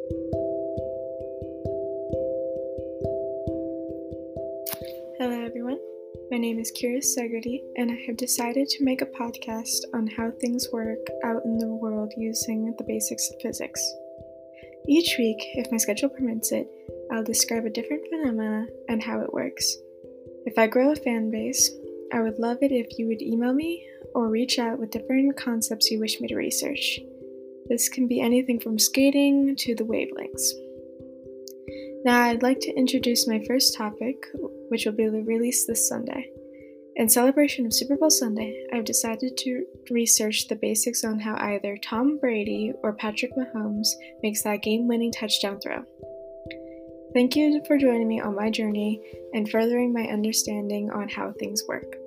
Hello everyone, my name is Curious Segretti, and I have decided to make a podcast on how things work out in the world using the basics of physics. Each week, if my schedule permits it, I'll describe a different phenomena and how it works. If I grow a fan base, I would love it if you would email me or reach out with different concepts you wish me to research. This can be anything from skating to the wavelengths. Now I'd like to introduce my first topic, which will be released this Sunday. In celebration of Super Bowl Sunday, I've decided to research the basics on how either Tom Brady or Patrick Mahomes makes that game-winning touchdown throw. Thank you for joining me on my journey and furthering my understanding on how things work.